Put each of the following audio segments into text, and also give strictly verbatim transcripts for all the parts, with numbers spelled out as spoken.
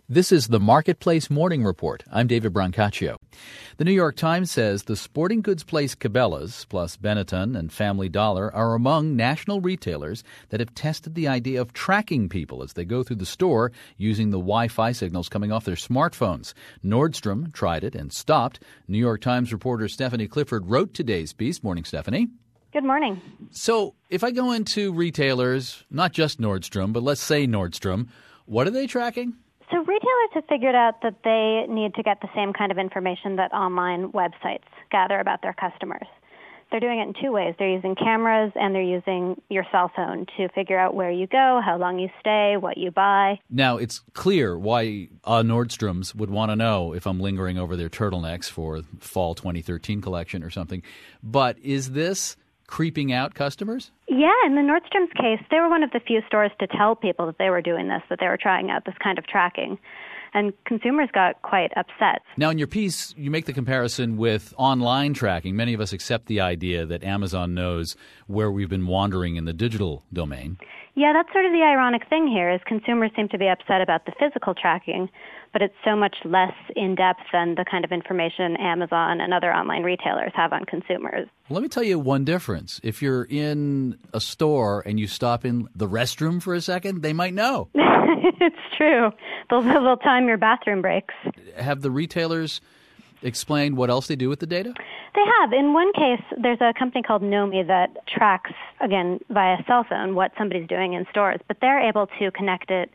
This is the Marketplace Morning Report. I'm David Brancaccio. The New York Times says the sporting goods place Cabela's, plus Benetton and Family Dollar, are among national retailers that have tested the idea of tracking people as they go through the store using the Wi-Fi signals coming off their smartphones. Nordstrom tried it and stopped. New York Times reporter Stephanie Clifford wrote today's piece. Morning, Stephanie. Good morning. So if I go into retailers, not just Nordstrom, but let's say Nordstrom, what are they tracking? So retailers have figured out that they need to get the same kind of information that online websites gather about their customers. They're doing it in two ways. They're using cameras and they're using your cell phone to figure out where you go, how long you stay, what you buy. Now, it's clear why uh, Nordstrom's would want to know if I'm lingering over their turtlenecks for fall twenty thirteen collection or something. But is this creeping out customers? Yeah, in the Nordstrom's case, they were one of the few stores to tell people that they were doing this, that they were trying out this kind of tracking. And consumers got quite upset. Now, in your piece, you make the comparison with online tracking. Many of us accept the idea that Amazon knows where we've been wandering in the digital domain. Yeah, that's sort of the ironic thing here is consumers seem to be upset about the physical tracking, but it's so much less in-depth than the kind of information Amazon and other online retailers have on consumers. Well, let me tell you one difference. If you're in a store and you stop in the restroom for a second, they might know. It's true. They'll, they'll time your bathroom breaks. Have the retailers explained what else they do with the data? They have. In one case, there's a company called Nomi that tracks, again, via cell phone, what somebody's doing in stores, but they're able to connect it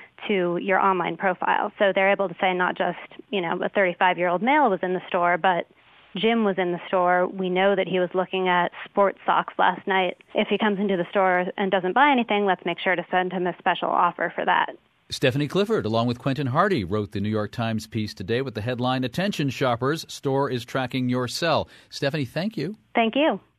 to your online profile. So they're able to say not just, you know, a thirty-five-year-old male was in the store, but Jim was in the store. We know that he was looking at sports socks last night. If he comes into the store and doesn't buy anything, let's make sure to send him a special offer for that. Stephanie Clifford, along with Quentin Hardy, wrote the New York Times piece today with the headline, "Attention Shoppers, Store is Tracking Your Cell." Stephanie, thank you. Thank you.